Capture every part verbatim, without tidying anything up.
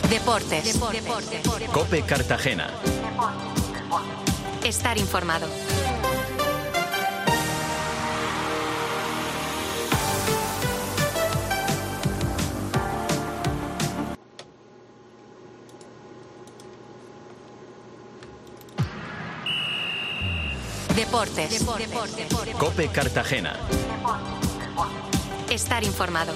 Deportes. Deportes. COPE Cartagena. Estar informado. Deportes. Deportes. COPE Cartagena. Estar informado.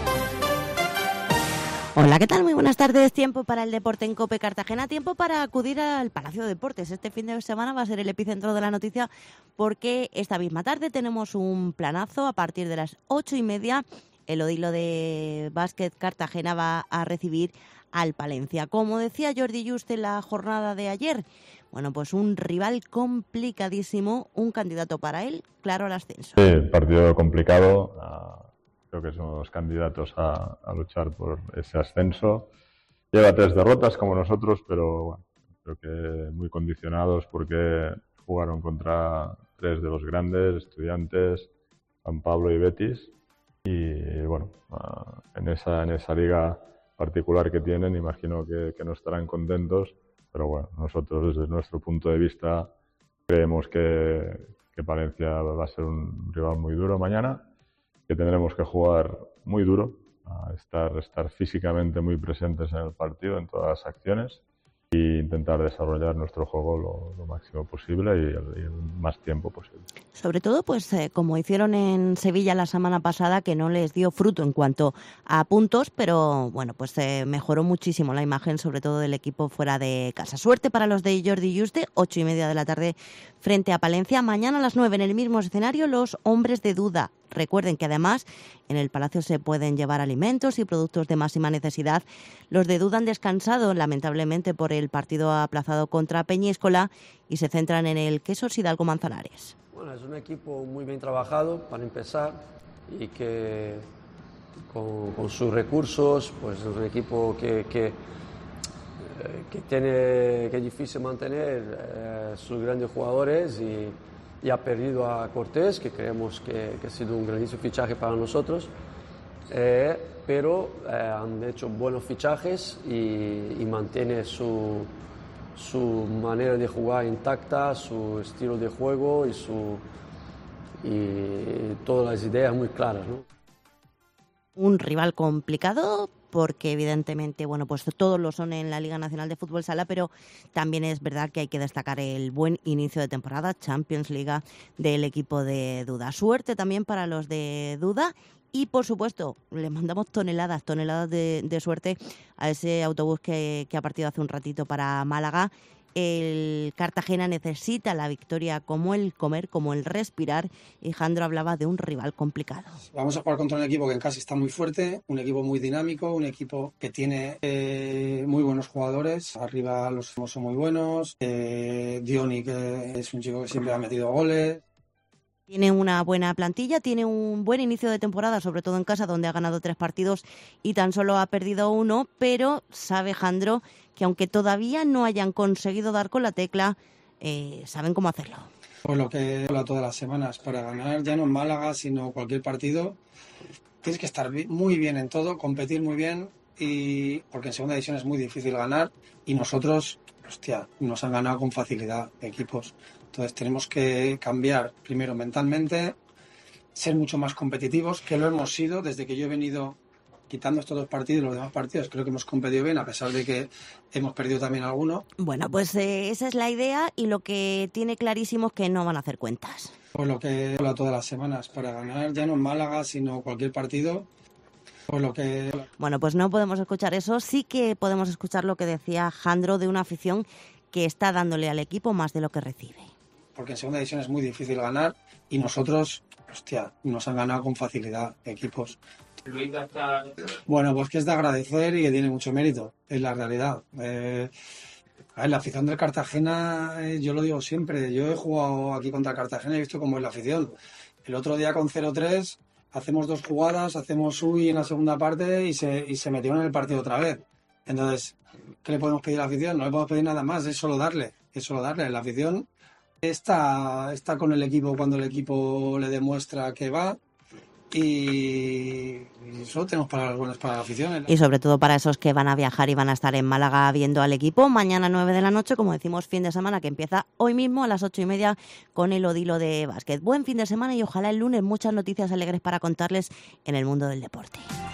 Hola, ¿qué tal? Muy buenas tardes. Tiempo para el deporte en COPE Cartagena. Tiempo para acudir al Palacio de Deportes. Este fin de semana va a ser el epicentro de la noticia porque esta misma tarde tenemos un planazo. A partir de las ocho y media, el Odilo de Básquet Cartagena va a recibir al Palencia. Como decía Jordi Just en la jornada de ayer, bueno, pues un rival complicadísimo, un candidato para él, claro, al ascenso. Sí, partido complicado. Uh, creo que somos candidatos a, a luchar por ese ascenso. Lleva tres derrotas como nosotros, pero bueno, creo que muy condicionados porque jugaron contra tres de los grandes, Estudiantes, San Pablo y Betis. Y bueno, uh, en esa, en esa liga particular que tienen, imagino que, que no estarán contentos. Pero bueno, nosotros desde nuestro punto de vista creemos que, que Palencia va a ser un rival muy duro mañana, que tendremos que jugar muy duro, a estar, estar físicamente muy presentes en el partido, en todas las acciones, e intentar desarrollar nuestro juego lo, lo máximo posible y el, y el más tiempo posible. Sobre todo, pues eh, como hicieron en Sevilla la semana pasada, que no les dio fruto en cuanto a puntos, pero bueno, pues eh, mejoró muchísimo la imagen, sobre todo del equipo fuera de casa. Suerte para los de Jordi Juste, ocho y media de la tarde frente a Palencia. Mañana a las nueve en el mismo escenario, los hombres de duda. Recuerden que además en el Palacio se pueden llevar alimentos y productos de máxima necesidad. Los de duda han descansado lamentablemente por el partido aplazado contra Peñíscola y se centran en el Quesos Hidalgo Manzanares. Bueno, es un equipo muy bien trabajado para empezar y que con, con sus recursos, pues es un equipo que, que, que tiene que es difícil mantener eh, sus grandes jugadores y y ha perdido a Cortés, que creemos que, que ha sido un grandísimo fichaje para nosotros, eh, pero eh, han hecho buenos fichajes y, y mantiene su, su manera de jugar intacta, su estilo de juego y, su, y todas las ideas muy claras, ¿no? Un rival complicado porque evidentemente, bueno, pues todos lo son en la Liga Nacional de Fútbol Sala, pero también es verdad que hay que destacar el buen inicio de temporada, Champions League del equipo de Duda. Suerte también para los de Duda y, por supuesto, le mandamos toneladas, toneladas de, de suerte a ese autobús que, que ha partido hace un ratito para Málaga. El Cartagena necesita la victoria como el comer, como el respirar, y Jandro hablaba de un rival complicado. Vamos a jugar contra un equipo que en casa está muy fuerte, un equipo muy dinámico, un equipo que tiene eh, muy buenos jugadores. Arriba los son muy buenos, eh, Dioni, que es un chico que siempre ha metido goles. Tiene una buena plantilla, tiene un buen inicio de temporada, sobre todo en casa, donde ha ganado tres partidos y tan solo ha perdido uno, pero sabe Jandro que aunque todavía no hayan conseguido dar con la tecla, eh, saben cómo hacerlo. Pues lo que habla todas las semanas, para ganar ya no en Málaga, sino cualquier partido, tienes que estar muy bien en todo, competir muy bien, y porque en segunda división es muy difícil ganar, y nosotros, hostia, nos han ganado con facilidad equipos. Entonces tenemos que cambiar primero mentalmente, ser mucho más competitivos, que lo hemos sido desde que yo he venido quitando estos dos partidos, los demás partidos creo que hemos competido bien, a pesar de que hemos perdido también alguno. Bueno, pues eh, esa es la idea y lo que tiene clarísimo es que no van a hacer cuentas. Pues lo que habla todas las semanas, para ganar ya no en Málaga, sino cualquier partido. Pues lo que... Bueno, pues no podemos escuchar eso, sí que podemos escuchar lo que decía Jandro de una afición que está dándole al equipo más de lo que recibe. Porque en segunda división es muy difícil ganar y nosotros, hostia, nos han ganado con facilidad equipos. Bueno, pues que es de agradecer y que tiene mucho mérito, es la realidad. Eh, a ver, la afición del Cartagena, eh, yo lo digo siempre, yo he jugado aquí contra el Cartagena y he visto cómo es la afición. El otro día con cero tres hacemos dos jugadas, hacemos uy en la segunda parte y se, y se metieron en el partido otra vez. Entonces, ¿qué le podemos pedir a la afición? No le podemos pedir nada más, es solo darle, es solo darle. La afición está, está con el equipo cuando el equipo le demuestra que va. y, y solo tenemos palabras buenas para la afición. Y sobre todo para esos que van a viajar y van a estar en Málaga viendo al equipo. Mañana nueve de la noche, como decimos, fin de semana que empieza hoy mismo a las ocho y media con el Odilo de básquet. Buen fin de semana y ojalá el lunes muchas noticias alegres para contarles en el mundo del deporte.